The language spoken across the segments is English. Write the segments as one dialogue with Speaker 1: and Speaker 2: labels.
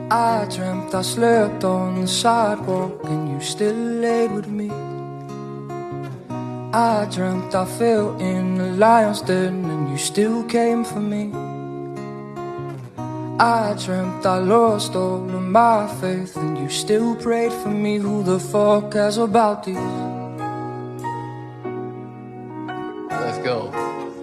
Speaker 1: I dreamt I slept on the sidewalk and you still laid with me. I dreamt I fell in the lion's den and you still came for me. I dreamt I lost all of my faith and you still prayed for me. Who the fuck cares about these?
Speaker 2: Let's go.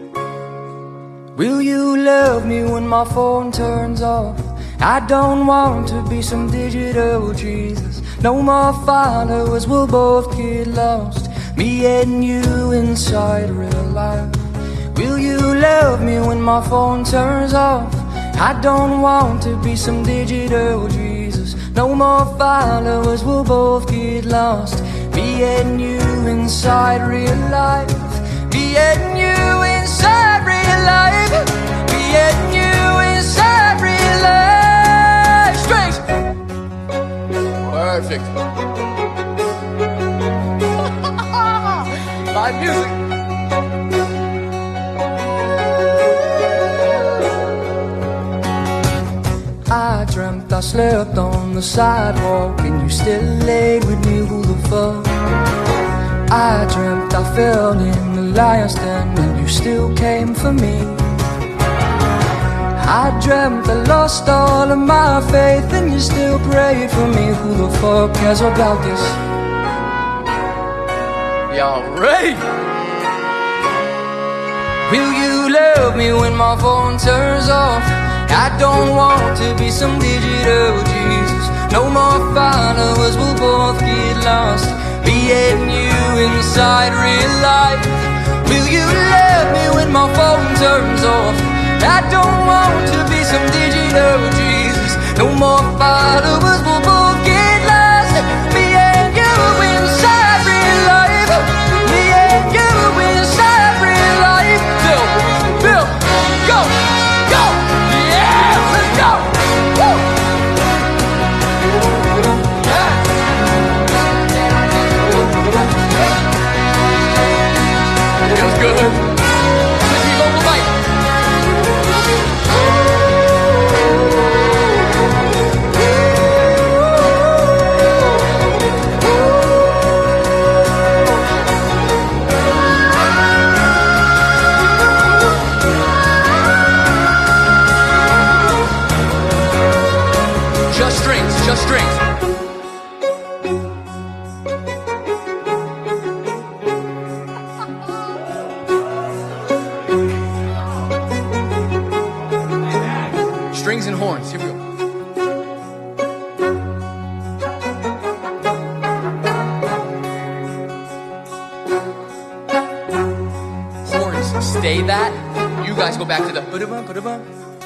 Speaker 1: Will you love me when my phone turns off? I don't want to be some digital Jesus. No more followers, we'll both get lost, me and you inside real life. Will you love me when my phone turns off? I don't want to be some digital Jesus. No more followers, we'll both get lost, me and you inside real life. Me and you inside real life. Me and you inside real life. Strings.
Speaker 2: Perfect. Live music.
Speaker 1: I dreamt I slept on the sidewalk and you still laid with me. Who the fuck? I dreamt I fell in the lion's den and you still came for me. I dreamt I lost all of my faith and you still prayed for me. Who the fuck cares about this?
Speaker 2: Y'all ready?
Speaker 1: Will you love me when my phone turns off? I don't want to be some digital Jesus. No more followers, we'll both get lost, me and you inside real life. Will you love me when my phone turns off? I don't want to be some digital Jesus. No more followers, we'll both get lost, me and you inside real life. Me and you inside real life. Bill, go, go, yeah, let's go. Woo.
Speaker 2: Feels good. Let's keep on the mic. Just strings, just strings. Strings and horns, here we go. Horns, stay that. You guys go back to the ba-da-bum, ba-da-bum.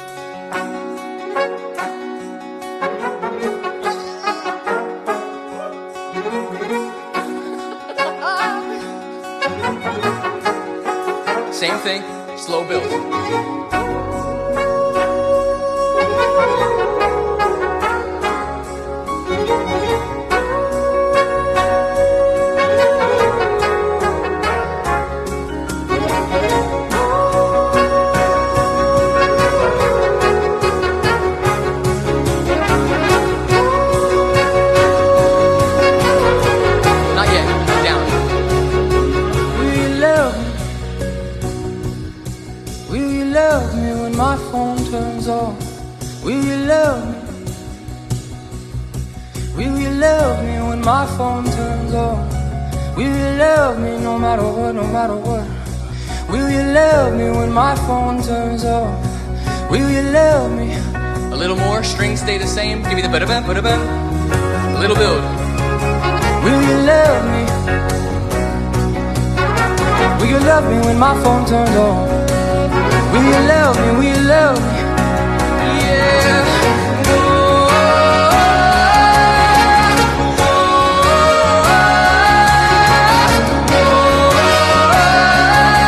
Speaker 2: Same thing, slow build. Not yet, down.
Speaker 1: Will you love me? Will you love me when my phone turns off? Will you love me? Will you love me when my phone turns off? Will you love me no matter what, no matter what? Will you love me when my phone turns off? Will you love me?
Speaker 2: A little more, strings stay the same. Give me the ba-da-bum, ba-da-bum. A little build.
Speaker 1: Will you love me? Will you love me when my phone turns off? Will you love me? Will you love me? Yeah.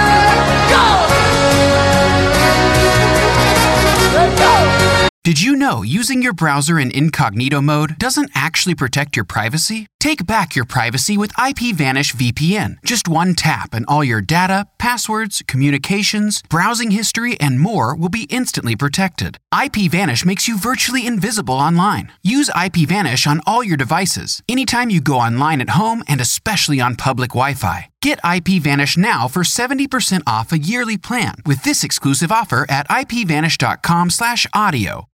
Speaker 3: Did you know know using your browser in incognito mode doesn't actually protect your privacy? Take back your privacy with IPVanish VPN. Just one tap and all your data, passwords, communications, browsing history, and more will be instantly protected. IPVanish makes you virtually invisible online. Use IPVanish on all your devices, anytime you go online at home and especially on public Wi-Fi. Get IPVanish now for 70% off a yearly plan with this exclusive offer at ipvanish.com/audio.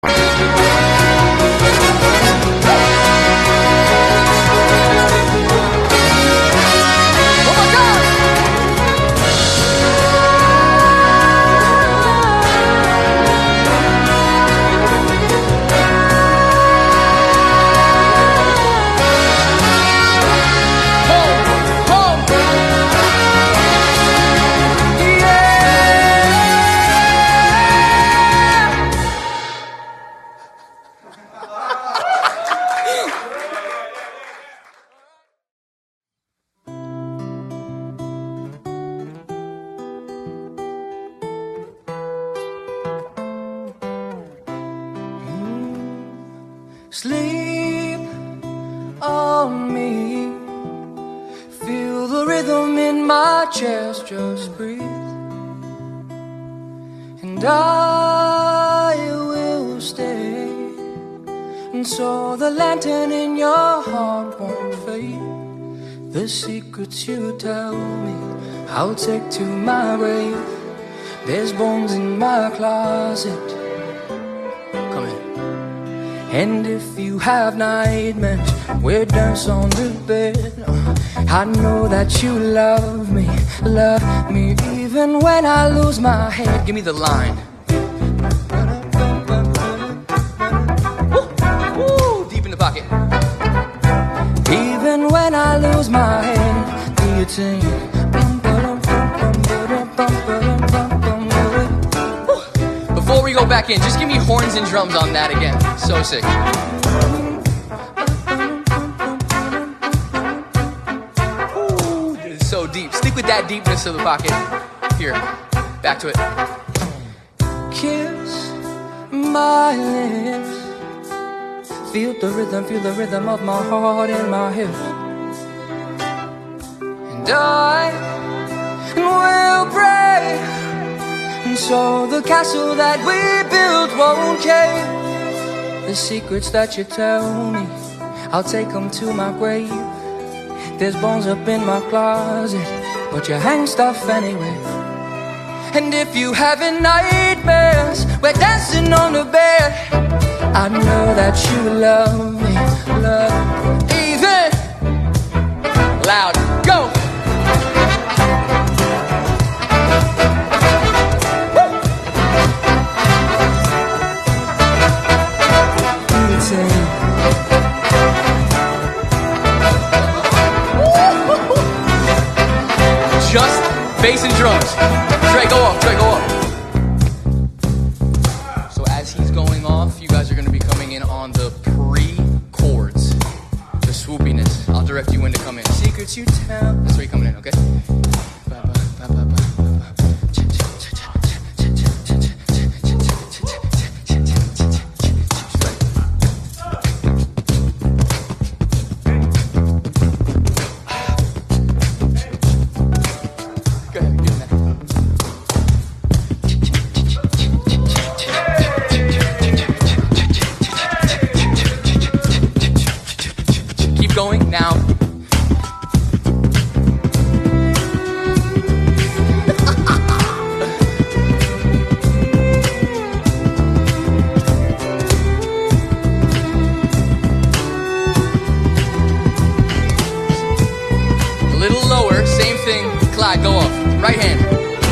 Speaker 1: Sleep on me, feel the rhythm in my chest, just breathe, and I will stay, and so the lantern in your heart won't fade. The secrets you tell me, I'll take to my grave. There's bones in my closet. Come in. And if you have nightmares, we'll dance on the bed. I know that you love me even when I lose my head.
Speaker 2: Give me the line. Woo, deep in the pocket.
Speaker 1: Even when I lose my head, do you think?
Speaker 2: Before we go back in, just give me horns and drums on that again. So sick. Ooh, it's so deep. Stick with that deepness of the pocket. Here, back to it.
Speaker 1: Kiss my lips, feel the rhythm of my heart and my hips. And I will pray, and so the castle that we built won't cave. The secrets that you tell me, I'll take them to my grave. There's bones up in my closet, but you hang stuff anyway. And if you having nightmares, we're dancing on the bed. I know that you love me, even
Speaker 2: loud, go! Just bass and drums. Dre, go up, Dre, go up. So as he's going off, you guys are going to be coming in on the pre-chords. The swoopiness. I'll direct you when to come in.
Speaker 1: secrets you tell.
Speaker 2: That's where you're coming in, okay? Going now. A little lower, same thing. Clyde, go off. Right hand.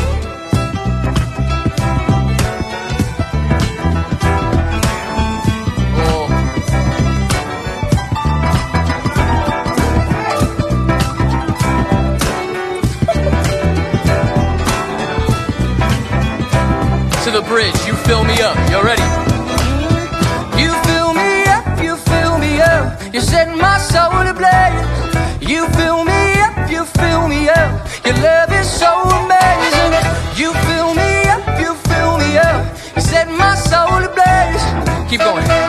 Speaker 2: To the bridge, you fill me up. You ready?
Speaker 1: You fill me up, you fill me up. You set my soul ablaze. You fill me up, you fill me up. Your love is so amazing. You fill me up, you fill me up. You set my soul ablaze.
Speaker 2: Keep going.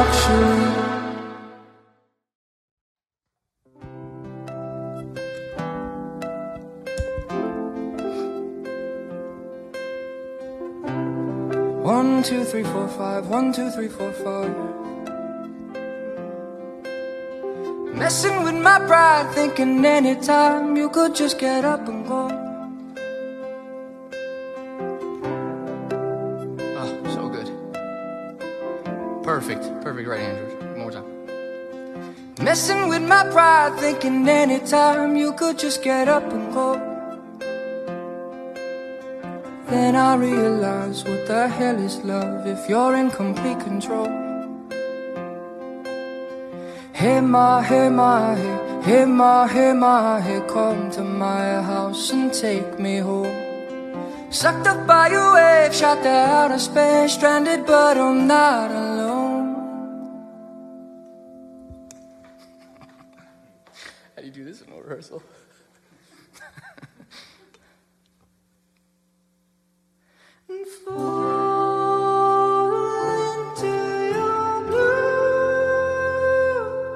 Speaker 1: luxury. One, two, three, four, five. 1, 2, 3, 4, 5. Messing with my pride, thinking anytime you could just get up and go.
Speaker 2: Oh, so good. Perfect right, Andrew. One more time.
Speaker 1: Messing with my pride, thinking anytime you could just get up and go. Then I realize what the hell is love if you're in complete control. Hey my, hey my, hey, hey my, hey my, hey, come to my house and take me home. Sucked up by your wave, shot to outer space, stranded but I'm not alone.
Speaker 2: How do you do this in no rehearsal?
Speaker 1: And fall into your blue.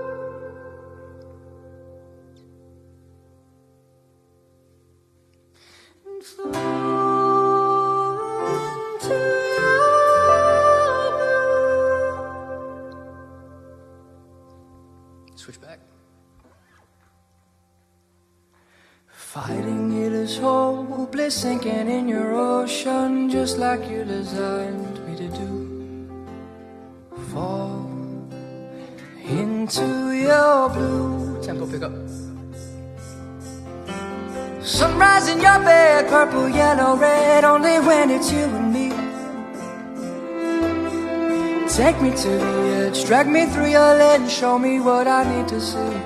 Speaker 1: And fall into your blue.
Speaker 2: Switch back.
Speaker 1: Fighting it is hopeless, sinking in your ocean, just like you designed me to do. Fall into your blue.
Speaker 2: Tempo pick up.
Speaker 1: Sunrise in your bed, purple, yellow, red, only when it's you and me. Take me to the edge, drag me through your lens, show me what I need to see.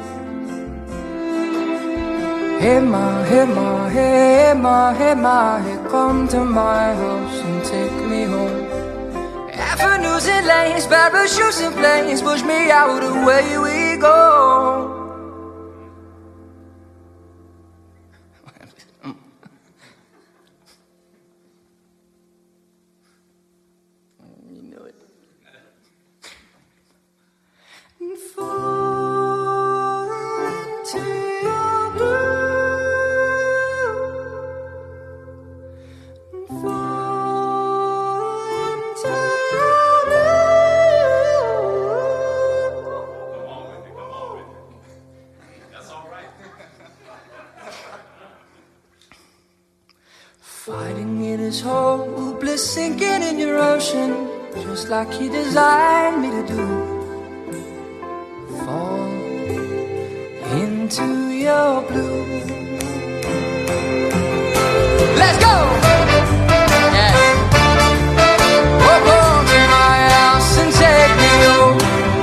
Speaker 1: Hey my, hey my, hey my, hey my, hey, come to my house and take me home. Avenues and lanes, parachutes and planes, push me out, away we go.
Speaker 2: You know it.
Speaker 1: And fall into your blue. Fighting it is hopeless, sinking in your ocean, just like he designed me to do. Fall into your blue. Let's go!
Speaker 2: Yeah.
Speaker 1: Walk home to my house and take me home.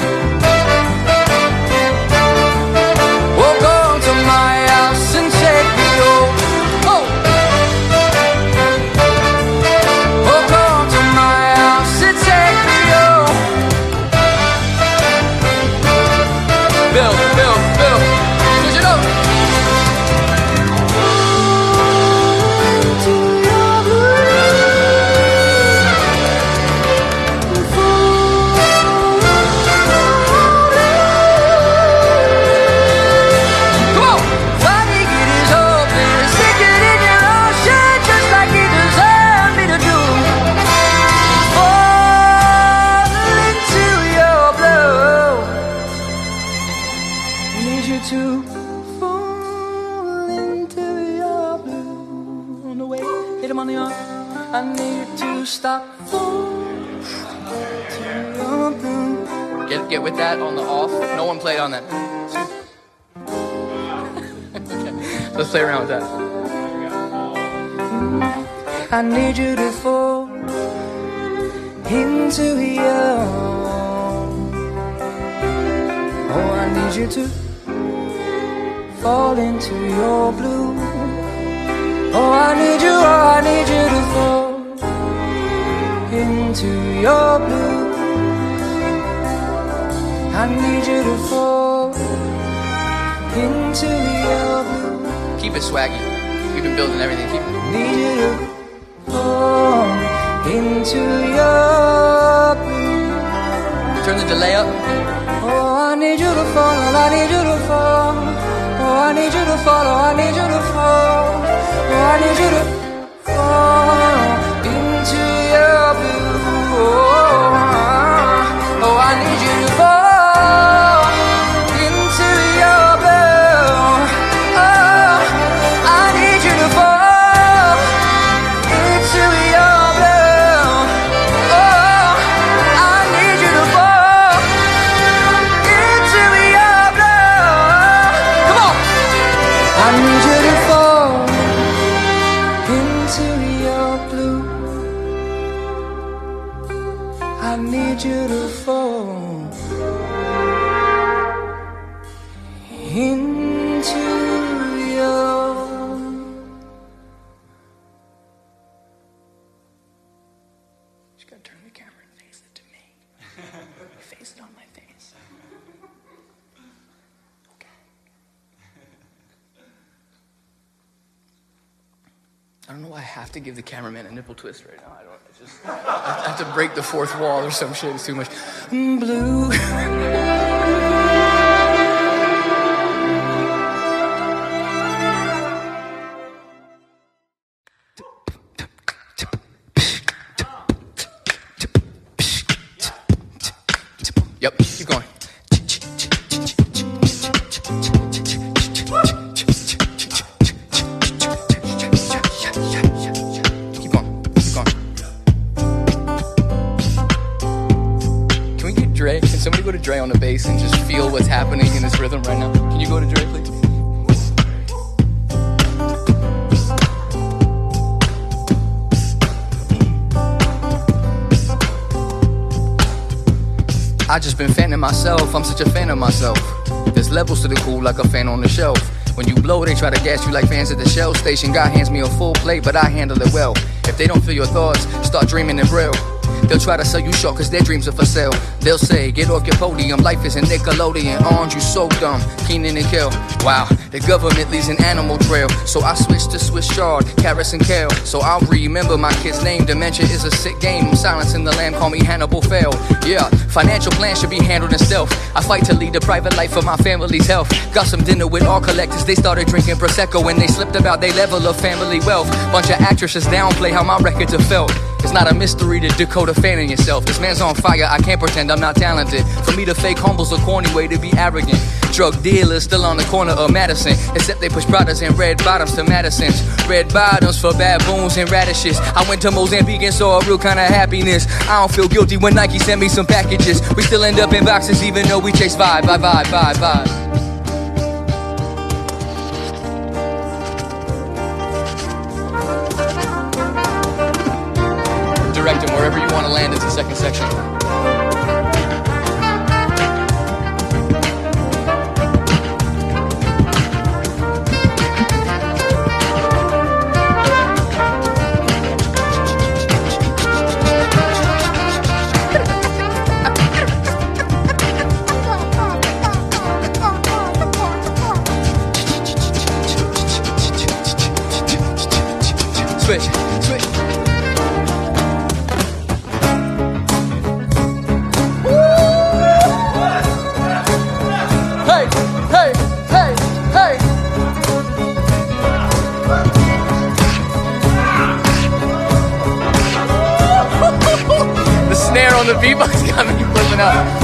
Speaker 1: Walk home to my house and take me home. Oh! Walk home to my house and take me home.
Speaker 2: Bill. Switch it up.
Speaker 1: Into your
Speaker 2: Come on.
Speaker 1: Fighting it is hopeless, sinking in your ocean, just like he designed me to do. Fall into your blue. I need you to fall into your blue. On the way, hit him on the arm. I need to stop. Fall into your blue.
Speaker 2: Get with that on the off. No one played on that. Okay. Let's play around with that.
Speaker 1: I need you to fall into your. Oh, I need you to fall into your blue. Oh, I need you to fall into your blue. I need you to fall into your blue.
Speaker 2: Keep it swaggy. We've been building everything. Keep it.
Speaker 1: Need you to fall into your blue.
Speaker 2: Turn the delay up.
Speaker 1: Oh, I need you to fall, oh, I need you to fall. Oh, I need you to fall, oh, I need you to fall. Oh, I need you to fall into your blue. Oh, I need you to fall into your blue. Oh, I need you to fall into your blue. Oh, I need you to fall into your blue. Come on. I need you to fall into your blue. I need you to fall into your. You gotta turn the camera and face it to me. Face it on my face. Okay. I don't know why I have to give the cameraman a nipple twist right now. I have to break the fourth wall or some shit. It's too much. Blue.
Speaker 2: Yep, keep going. Keep going, keep going. Can we get Dre? Can somebody go to Dre on the bass and just feel what's happening in this rhythm right now? Can you go to Dre, please? I just been fanning myself, I'm such a fan of myself. There's levels to the cool like a fan on the shelf. When you blow, they try to gas you like fans at the Shell station. God hands me a full plate, but I handle it well. If they don't feel your thoughts, start dreaming in Braille. They'll try to sell you short cause their dreams are for sale. They'll say, get off your podium, life is a Nickelodeon. Orange, you so dumb, Keenan and Kel. Wow, the government leaves an animal trail. So I switched to Swiss chard, carrots and kale. So I'll remember my kid's name. Dementia is a sick game, silencing the lamb, call me Hannibal Fail. Yeah, financial plans should be handled in stealth. I fight to lead a private life for my family's health. Got some dinner with all collectors, they started drinking Prosecco. When they slipped about their level of family wealth. Bunch of actresses downplay how my records are felt. It's not a mystery to decode a fan in yourself. This man's on fire, I can't pretend I'm not talented. For me to fake humble's a corny way to be arrogant. Drug dealers still on the corner of Madison, except they push Pradas and red bottoms to Madison's. Red bottoms for baboons and radishes. I went to Mozambique and saw a real kind of happiness. I don't feel guilty when Nike sent me some packages. We still end up in boxes even though we chase vibe. Direct him wherever you want to land. It's the second section. Switch. Hey. The snare on the beatbox got me flipping out.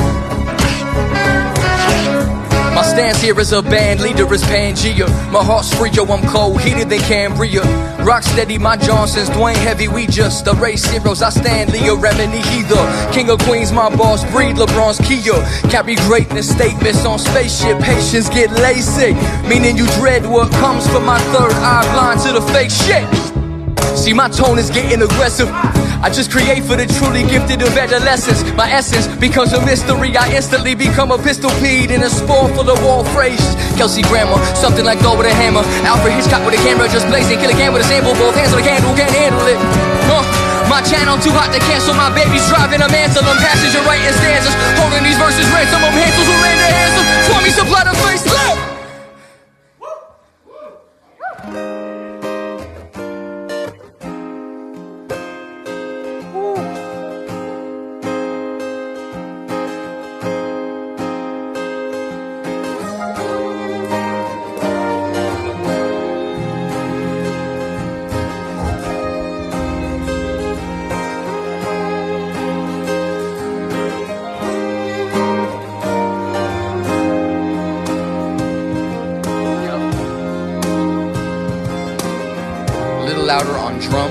Speaker 2: My stance here as a band leader is Pangea. My heart's free, yo, I'm cold, heated than Cambria. Rock steady, my Johnson's Dwayne Heavy, we just the race heroes. I stand Leo Remini, he the king of queens, my boss breed LeBron's Kia. Carry greatness statements on spaceship, patience get lazy. Meaning you dread what comes from my third eye, blind to the fake shit. See, my tone is getting aggressive. I just create for the truly gifted of adolescence. My essence becomes a mystery. I instantly become a pistol peed in a spawn full of all phrases. Kelsey Grammer, something like Thor with a hammer. Alfred Hitchcock with a camera, just blazing. Kill again with a sample, both hands on the candle, can't handle it. My channel too hot to cancel. My baby's driving a mantle. I'm passenger writing stanzas, holding these verses ransom. I'm Hansels who ran the handsome. Swami supply the face. louder on drum.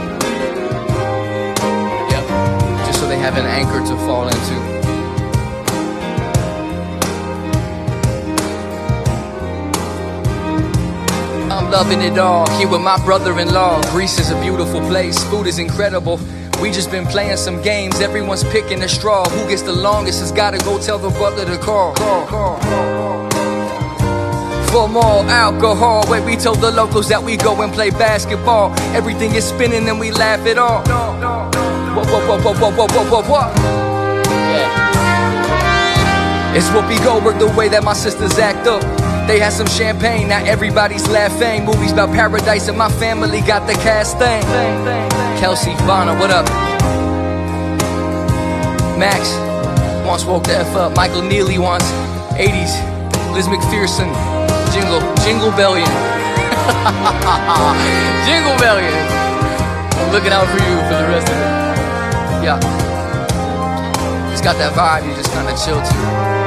Speaker 2: Yep, just so they have an anchor to fall into. I'm loving it all, here with my brother-in-law. Greece is a beautiful place, food is incredible. We just been playing some games, everyone's picking a straw. Who gets the longest has gotta go tell the butler to call. For more alcohol, wait, we told the locals that we go and play basketball. Everything is spinning and we laugh it off. What? Yeah. It's Whoopi Goldberg the way that my sisters act up. They had some champagne, now everybody's laughing. Movies about paradise and my family got the cast thing. Kelsey, Bonner, what up? Max once woke the F up. Michael Neely once 80s. Liz McPherson, Jingle Bellion. Jingle Bellion. I'm looking out for you for the rest of it. Yeah. It's got that vibe, you just kinda chill to.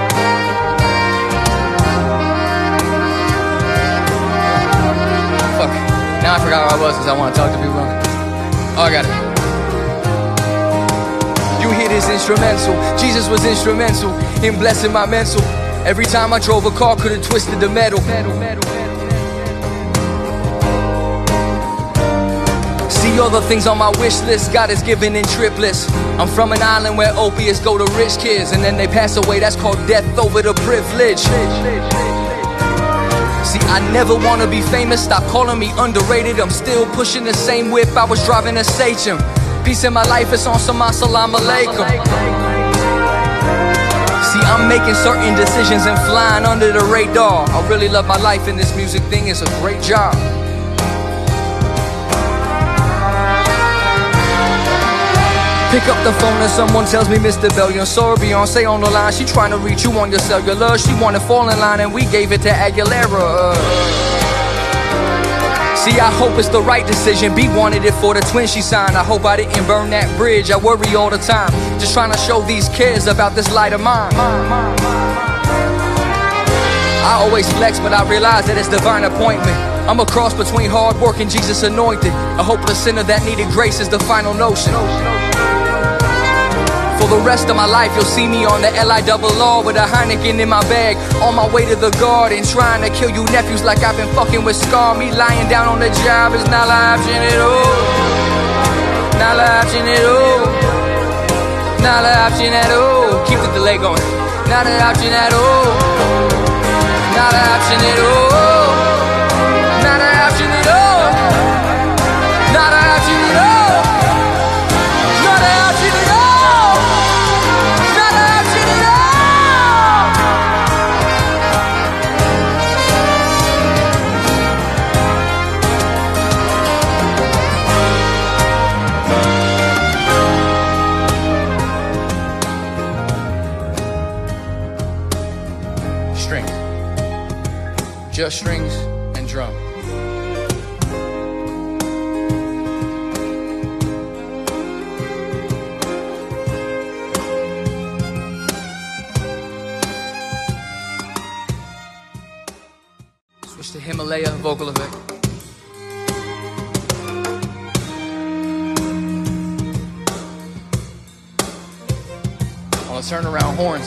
Speaker 2: Fuck. Now I forgot where I was because I want to talk to people. Oh, I got it. You hear this instrumental. Jesus was instrumental in blessing my mental. Every time I drove a car, could have twisted the metal. See all the things on my wish list, God is giving in triplets. I'm from an island where opiates go to rich kids, and then they pass away, that's called death over the privilege. See, I never wanna be famous, stop calling me underrated. I'm still pushing the same whip I was driving a Sachem. Peace in my life, it's on some assalamu alaikum. See, I'm making certain decisions and flying under the radar. I really love my life and this music thing is a great job. Pick up the phone and someone tells me Mr. Bellion. Sorry, Beyonce on the line, she trying to reach you on your cellular. She wanna fall in line and we gave it to Aguilera. See, I hope it's the right decision. B wanted it for the twins she signed. I hope I didn't burn that bridge, I worry all the time. Just trying to show these kids about this light of mine. I always flex, but I realize that it's divine appointment. I'm a cross between hard work and Jesus anointed. A hopeless sinner that needed grace is the final notion. For the rest of my life, you'll see me on the LIRR with a Heineken in my bag, on my way to the garden, trying to kill you nephews like I've been fucking with Scar. Me lying down on the job is not an option at all. Not an option at all. Not an option at all. Keep the delay going. Not an option at all. Not an option at all. Not an option at all. Not an option at all. Not an option at all. Strings. Just strings and drum. Switch to Himalaya vocal effect. On the turnaround horns.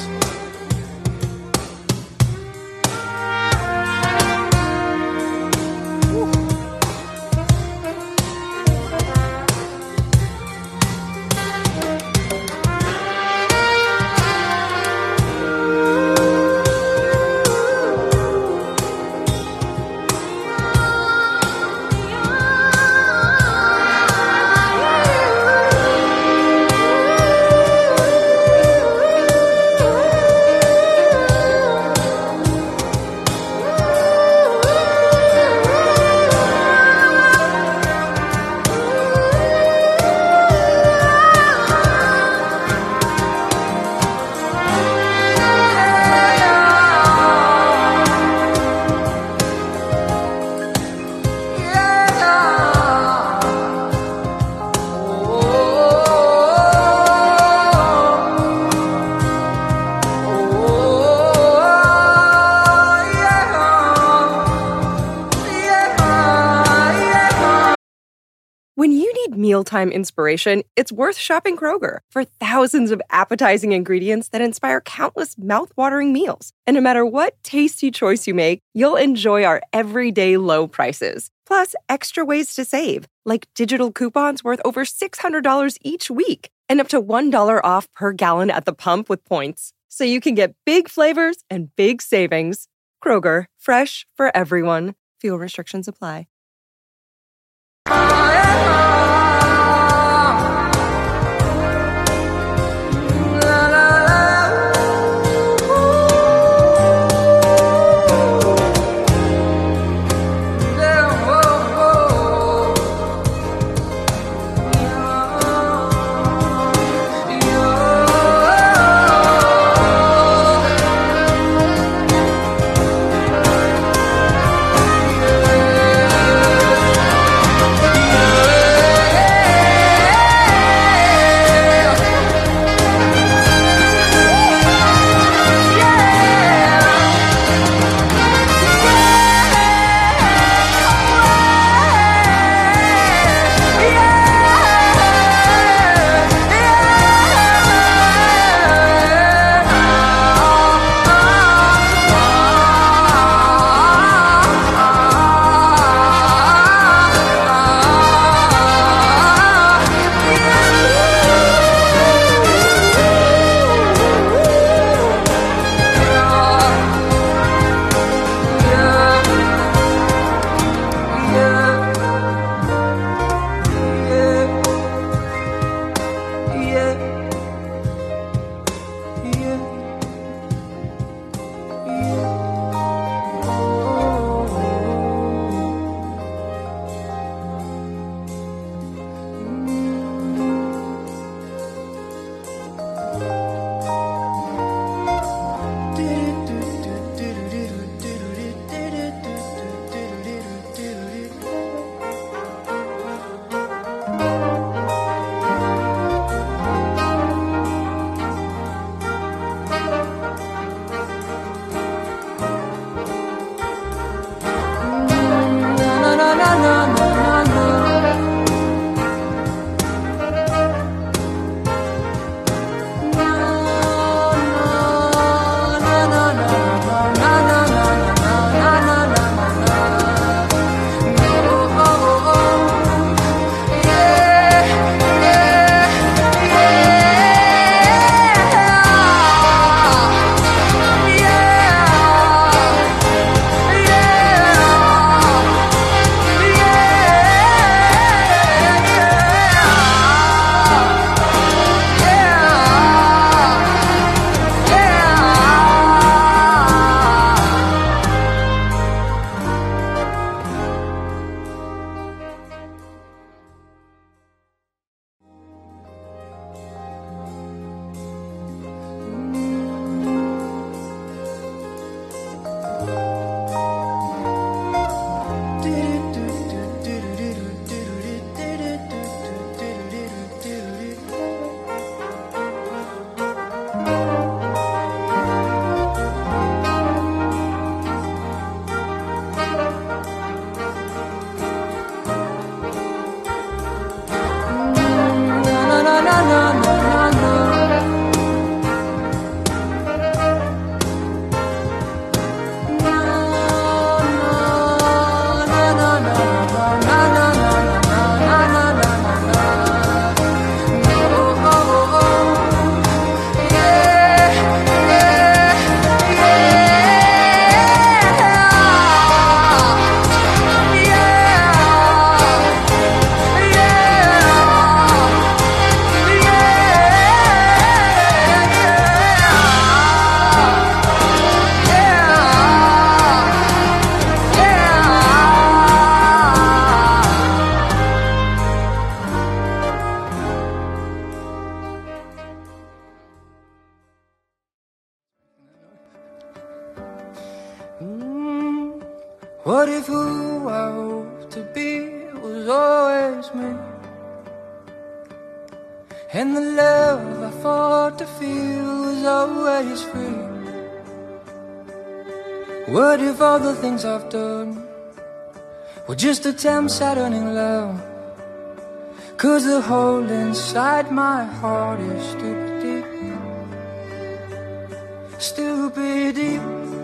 Speaker 4: When you need mealtime inspiration, it's worth shopping Kroger for thousands of appetizing ingredients that inspire countless mouth-watering meals. And no matter what tasty choice you make, you'll enjoy our everyday low prices. Plus, extra ways to save, like digital coupons worth over $600 each week and up to $1 off per gallon at the pump with points. So you can get big flavors and big savings. Kroger, fresh for everyone. Fuel restrictions apply.
Speaker 1: What if who I hope to be was always me? And the love I fought to feel was always free? What if all the things I've done were just attempts at earning love? 'Cause the hole inside my heart is stupid deep. Stupid deep.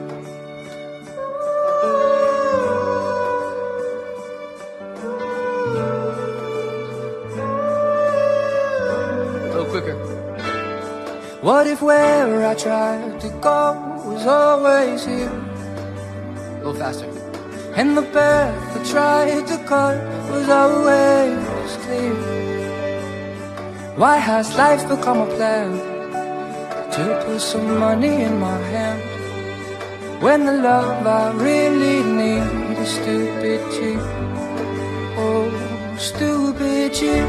Speaker 1: Quicker. What if where I tried to go was always here? A little faster. And the path I tried to cut was always clear. Why has life become a plan to put some money in my hand, when the love I really need is stupid cheap? Oh, stupid cheap.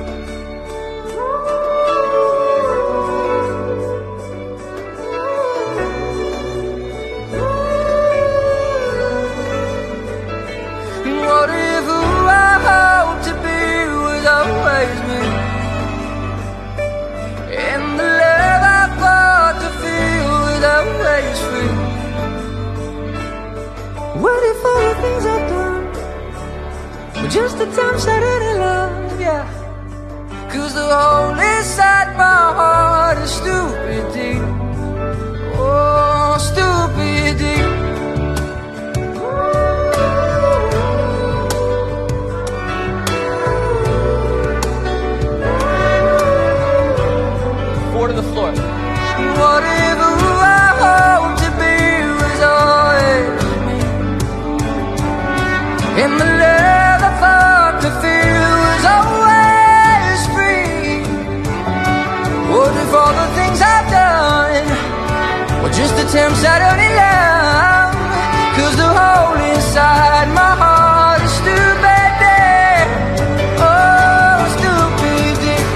Speaker 1: Just a time started in love, yeah. 'Cause the hole inside my heart is stupid deep. Oh, stupid deep. Four to the floor. Whatever I hope to be was always me. In the love I thought to feel was always free. What if all the things I've done were just attempts at earning love? 'Cause the hole inside my heart is stupid deep. Oh, stupid deep.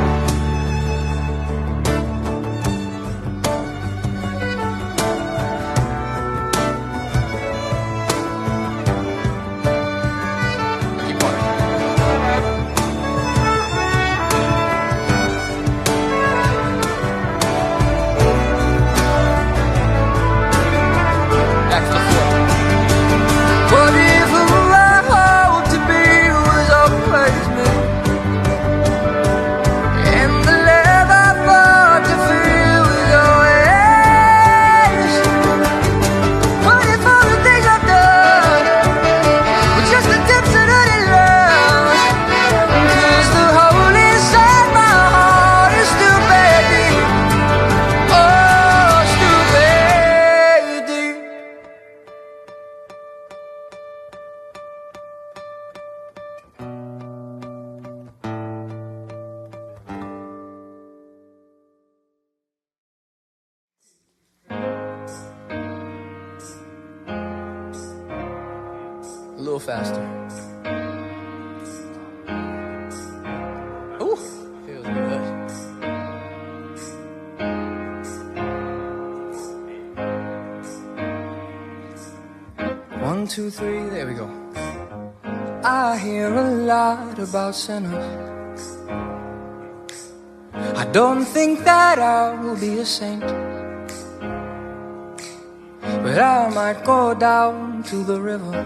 Speaker 1: A little faster. Ooh, feels good. 1, 2, 3, there we go. I hear a lot about sinners. I don't think that I will be a saint, but I might go down to the river.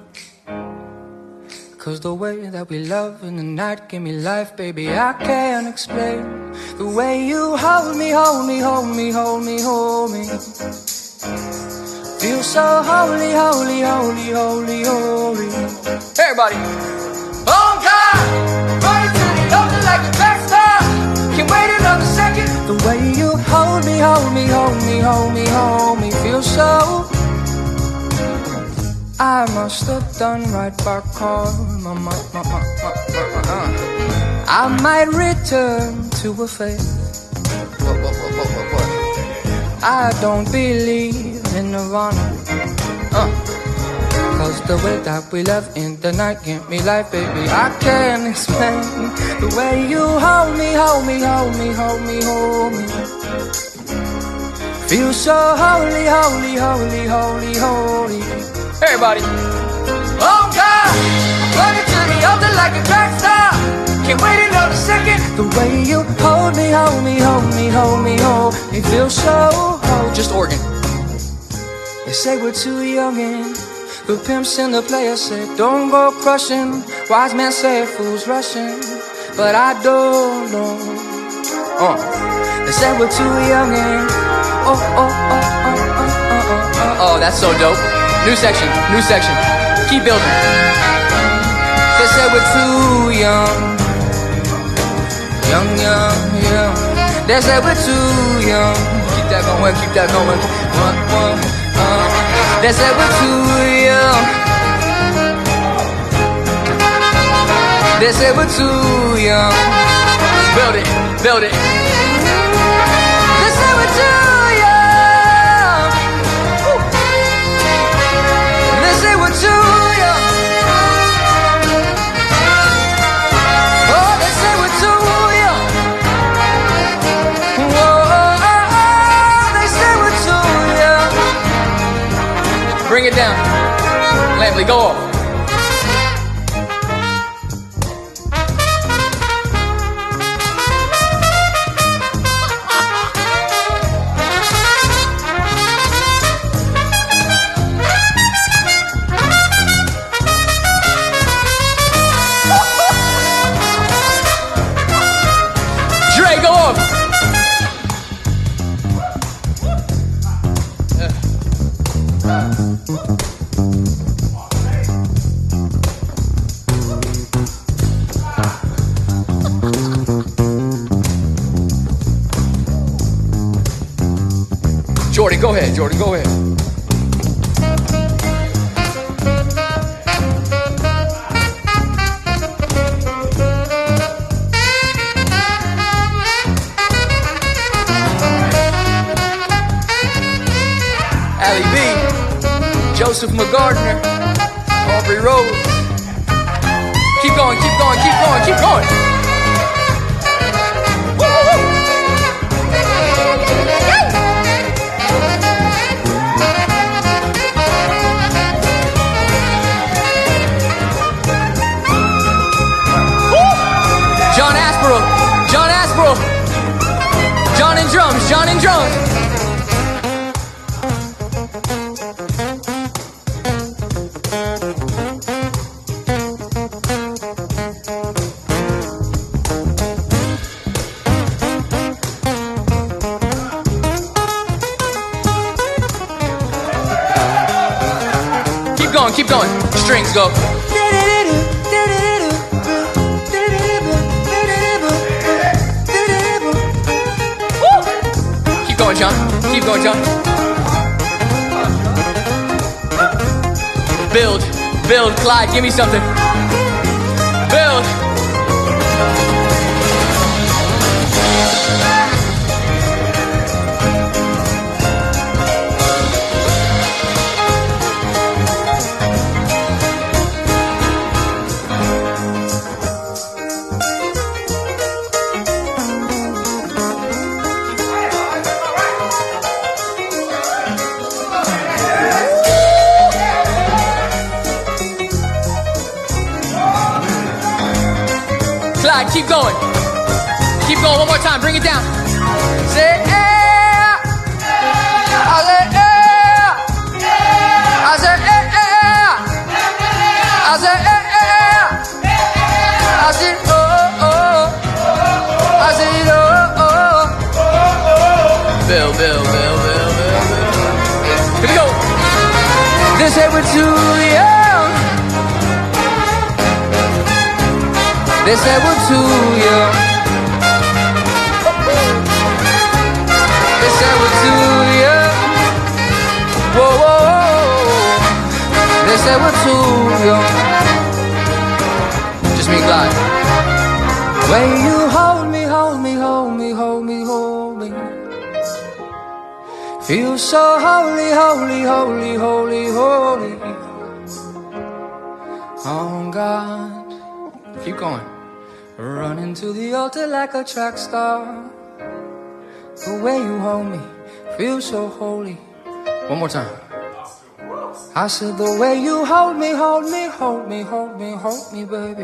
Speaker 1: 'Cause the way that we love in the night give me life, baby, I can't explain. The way you hold me, hold me, hold me, hold me, hold me. Feel so holy, holy, holy, holy, holy. Everybody! Oh God! Running to the altar like a track star. Can't wait another second. The way you hold me, hold me, hold me, hold me, hold me. Feel so... I must have done right by karma. I might return to a faith. I don't believe in Nirvana. 'Cause the way that we love in the night give me life, baby. I can't explain the way you hold me, hold me, hold me, hold me, hold me. Feel so holy, holy, holy, holy, holy. Everybody. Oh God, I'm running to the altar like a track star. Can't wait another second. The way you hold me, hold me, hold me, hold me, hold me. Feel so whole. Just organ. They say we're too young and The pimps and the players said, don't go crushing. Wise men say fools rushing, but I don't know. They said we're too young and oh, that's so dope. New section, new section. Keep building. They said we're too young. Young, young, young. They said we're too young. Keep that going, keep that going. They said we're too young. They said we're too young. Build it, build it. They said we're too young. They say we're too young. Oh, they say we're too young. Whoa, they say we're too young. Bring it down. Lampley, go off.
Speaker 2: Jordan, go ahead. Jordan, go ahead. Ali B, Joseph McGardner, Aubrey Rose. Keep going, keep going, keep going, keep going. John and drums. Keep going, keep going. Strings go. Keep going, John. Keep going, John. Build, build, Clyde, give me something. Build. Clyde, keep going. Keep going one more time. Bring it down. Say yeah. I said yeah. I said yeah. I said yeah. I said oh oh. I said oh oh. Bill, Bill, Bill, Bill, Bill, Bill. Here we go. They say we're too young. They said we're too young. They said we're too young. Whoa, whoa, whoa. They said we're too young. Just me and Clyde. When you hold me, hold me, hold me, hold me, hold me. Feel so holy, holy, holy, holy, holy. Oh God. Keep going. Running to the altar like a track star. The way you hold me feels so holy. One more time. I said the way you hold me, hold me, hold me, hold me, hold me, baby.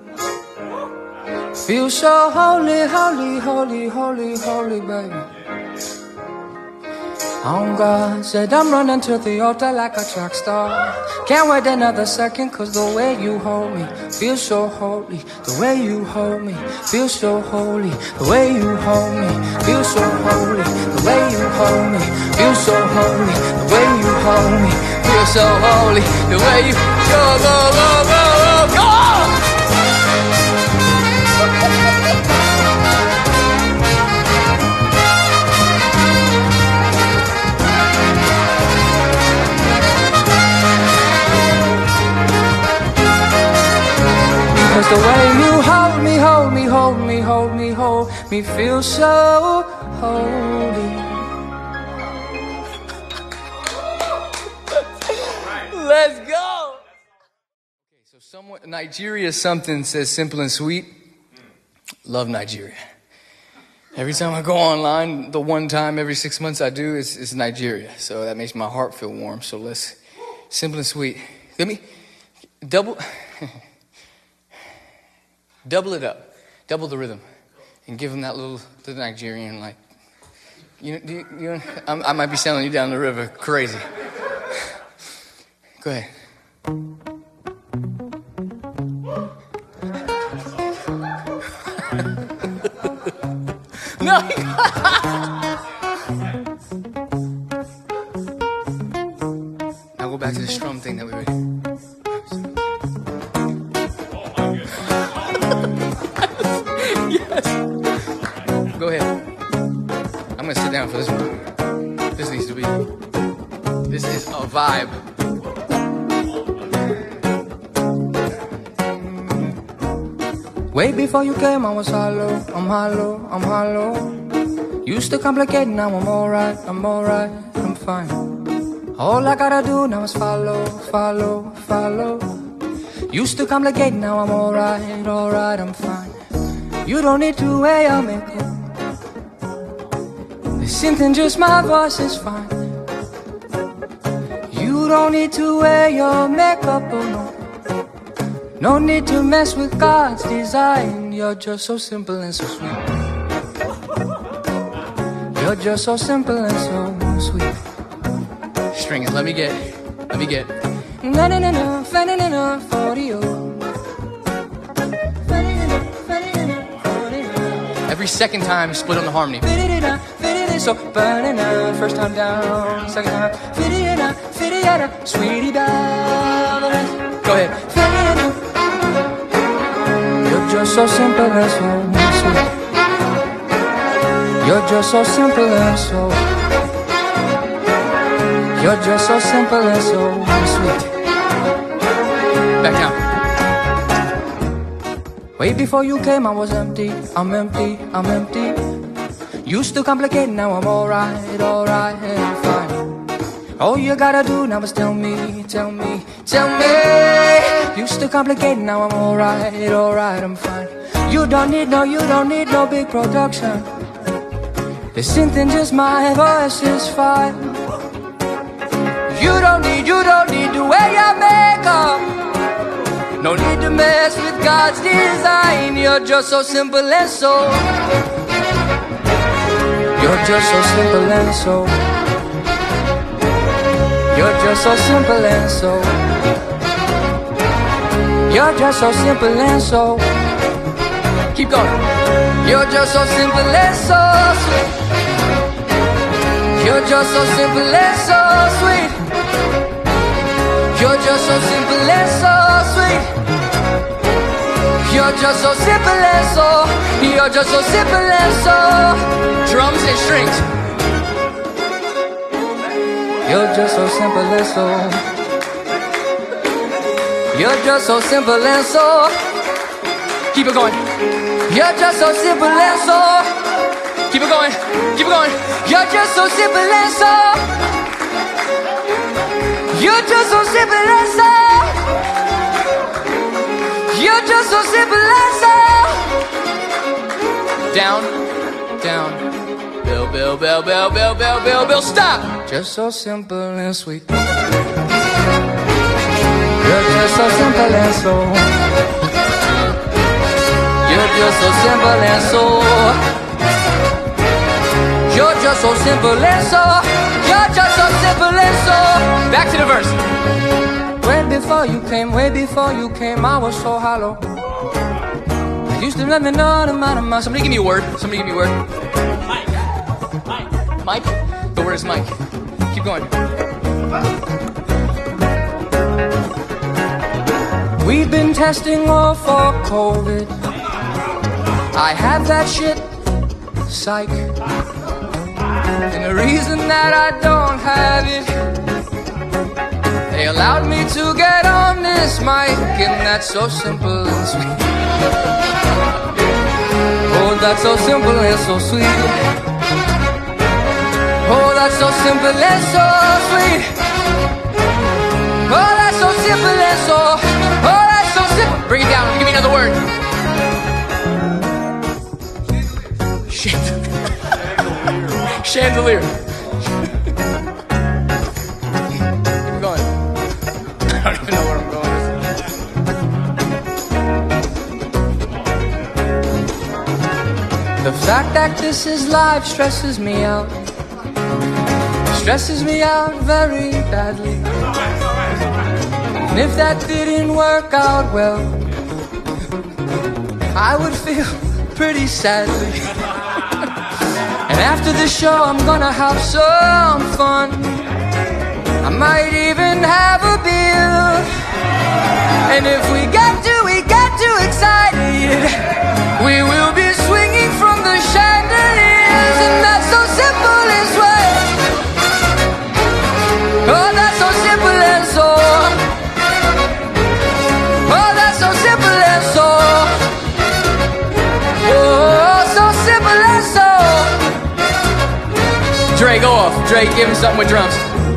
Speaker 2: Feels so holy, holy, holy, holy, holy, baby.
Speaker 1: On God, said I'm running to the altar like a track star. Can't wait another second, cause the way you hold me feels so holy. The way you hold me feels so holy. The way you hold me feels so holy. The way you hold me feels so holy. The way you hold me feels so holy. The way you go, go, go, go, go, go! Cause the way you hold me, hold me, hold me, hold me, hold me, feel so holy. Let's go! Okay, so somewhere, Nigeria something says simple and sweet. Love Nigeria. Every time I go online, the one time every 6 months I do is Nigeria. So that makes my heart feel warm. So let's, simple and sweet. Let me double it up, double the rhythm, and give them that the Nigerian, like, I might be sailing you down the river crazy. Go ahead. No. Now go back to the strum thing that we were doing. Yes. Go ahead. I'm gonna sit down for this one. This needs to be. This is a vibe. Way before you came, I was hollow. I'm hollow. I'm hollow. Used to complicate, now I'm alright. I'm alright. I'm fine. All I gotta do now is follow, follow, follow. Used to complicate, now I'm alright. Alright, I'm fine. You don't need to wear your makeup. The synth and just my voice is fine. You don't need to wear your makeup, oh no. No need to mess with God's design. You're just so simple and so sweet. You're just so simple and so sweet. String it, let me get. Na na na na, na for you. Every second time, split on the harmony. So burning up, first time down, second time. Sweetie belle. Go ahead. You're just so simple and so sweet. You're just so simple and so. You're just so simple and so sweet. Back down. Way before you came, I was empty. I'm empty, I'm empty. Used to complicate, now I'm alright, alright, and fine. All you gotta do now is tell me, tell me, tell me. Used to complicate, now I'm alright, alright, I'm fine. You don't need no big production. The synth and just my voice is fine. You don't need to wear your makeup. No need to mess with God's design. You're just so simple and so. You're just so simple and so. You're just so simple and so. You're just so simple and so. Keep going. You're just so simple and so sweet. You're just so simple and so sweet. You're just so simple and so sweet. You're just so simple and so. You're just so simple and so. Drums and strings. You're just so simple and so. You're just so simple and so. Keep it going. You're just so simple and so. Keep it going. Keep it going. You're just so simple and so. You're just so simple and so. You're just so simple and so. Down, down. Bill, Bill, Bill, Bill, Bill, Bill, Bill, Bill, stop. Just so simple and sweet. You're just so simple and so. You're just so simple and so. You're just so simple and so, you're just so simple and so. Back to the verse. Way before you came, I was so hollow. You used to let me know the amount of my. Somebody give me a word. Mike. The word is Mike. Keep going. We've been testing all for COVID. I have that shit, psych. And the reason that I don't have it, they allowed me to get on this mic, and that's so simple and sweet. Oh, that's so simple and so sweet. Oh, that's so simple and so sweet. Oh, that's so simple and so, oh, that's so simple. Bring it down, give me another word. Chandelier. Keep going. I don't even know where I'm going. The fact that this is live stresses me out. Stresses me out very badly. And if that didn't work out well, I would feel pretty sadly. And after the show, I'm gonna have some fun. I might even have a beer. And if we get too excited, we will be swinging from the chandeliers. And that's so simple and sweet. Oh, that's so simple and so. Oh, that's so simple and so. Oh, so simple and so. Dre, go off. Dre, give him something with drums.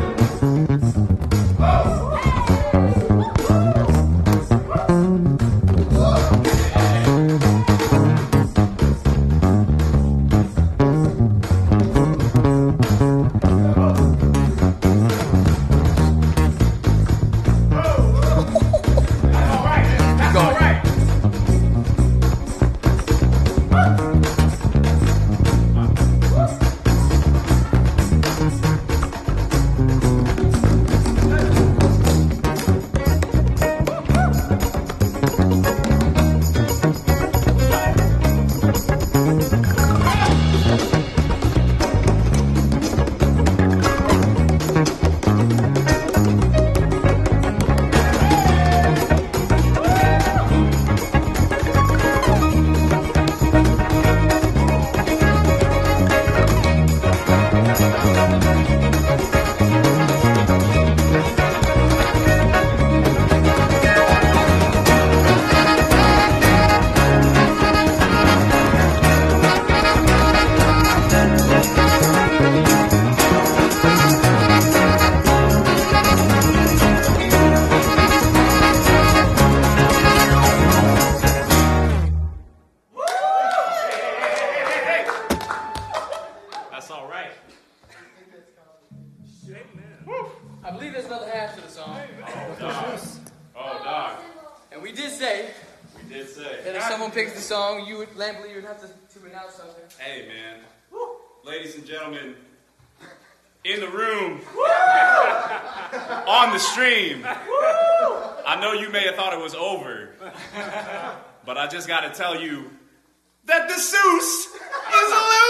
Speaker 1: I believe there's another half to the song.
Speaker 5: Oh, dog.
Speaker 1: And we did say that if someone picks the song, you would, Lampley, you would have to announce something.
Speaker 5: Hey, man. Ladies and gentlemen, in the room, on the stream, I know you may have thought it was over, but I just got to tell you that the Seuss is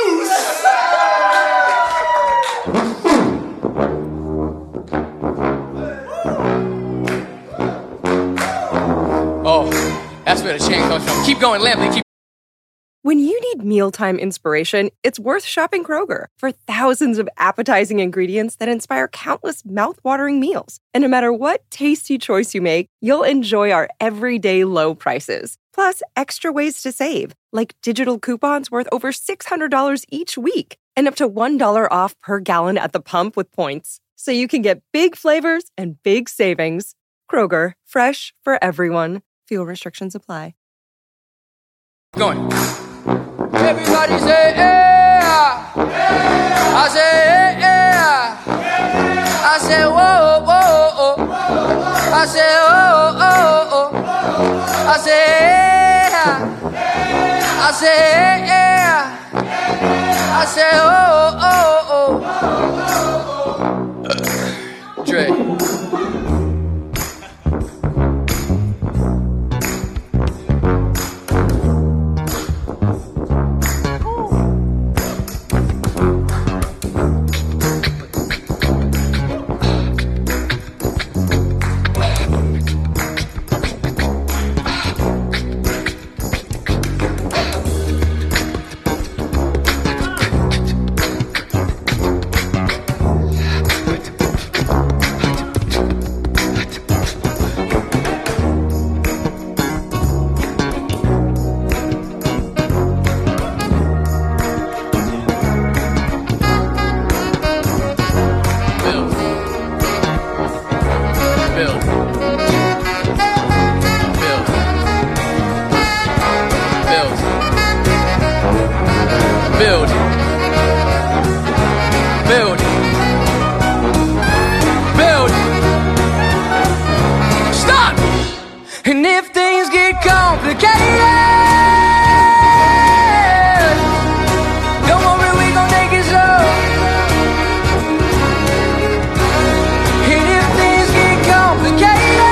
Speaker 5: loose.
Speaker 1: Oh, that's where the chain comes from. Keep going, Lampley, keep.
Speaker 4: When you need mealtime inspiration, it's worth shopping Kroger for thousands of appetizing ingredients that inspire countless mouth-watering meals. And no matter what tasty choice you make, you'll enjoy our everyday low prices. Plus, extra ways to save, like digital coupons worth over $600 each week and up to $1 off per gallon at the pump with points. So you can get big flavors and big savings. Kroger, fresh for everyone. Fuel restrictions apply.
Speaker 1: Going. Everybody say, yeah. I say, yeah. I say, whoa, whoa, oh. I say, oh, oh, oh. I say, yeah. I say, yeah. I say, oh, oh,
Speaker 2: Build. Build. Build. Stop! And if things get complicated, don't worry, we gon' take it slow. And if things get complicated,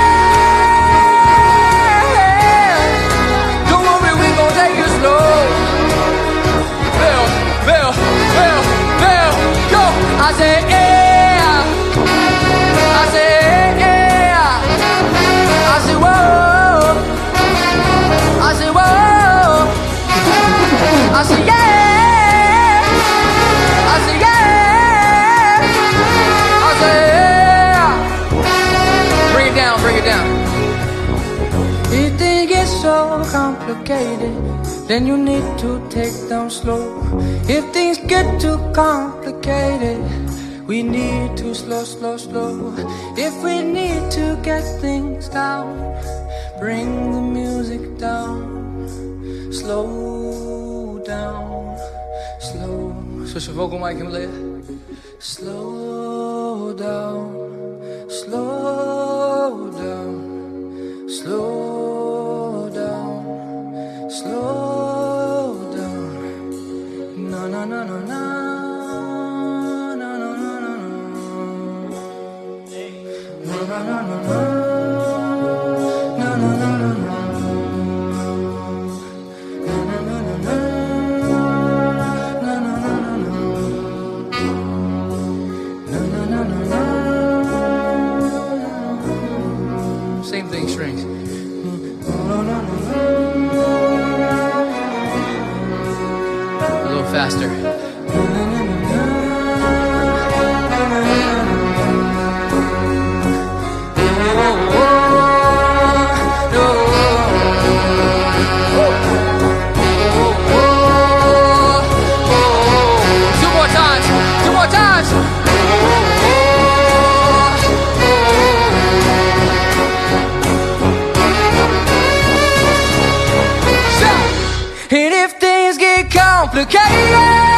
Speaker 2: don't worry, we gon' take it slow. Build, build, build, build, go! I say yeah, I say yeah, I say whoa, I say whoa, I say yeah, I say yeah, I say yeah. Bring it down, bring it down. If things get so complicated, then you need to take them slow. If things get too complicated, we need to slow, slow, slow. If we need to get things down, bring the music down. Slow down, slow. Switch your vocal mic and lay it. Slow down, slow down, slow down, slow down. No, no, no, no, no. No, no, no, no, no. No, no, no, no, no. No, no, no, no, no. No, no, no, no, no. No, no, no, no, no. No, no, no, no, no. Same thing, strings. No, no, no, no, no. A little faster. Two more times. And if things get complicated,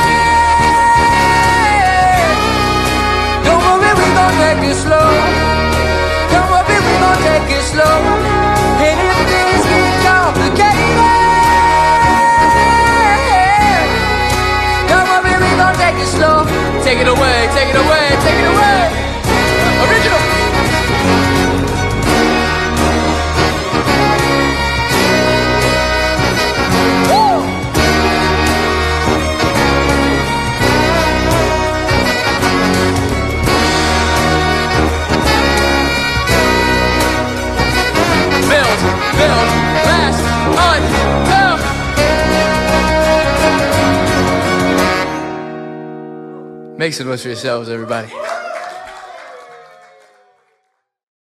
Speaker 2: don't worry, we gon' take it slow. Don't worry, we gon' take it slow. And if things get complicated, don't worry, we gon' take it slow. Take it away, take it away, take it away. Original. Build, last, until. Make some noise for yourselves, everybody.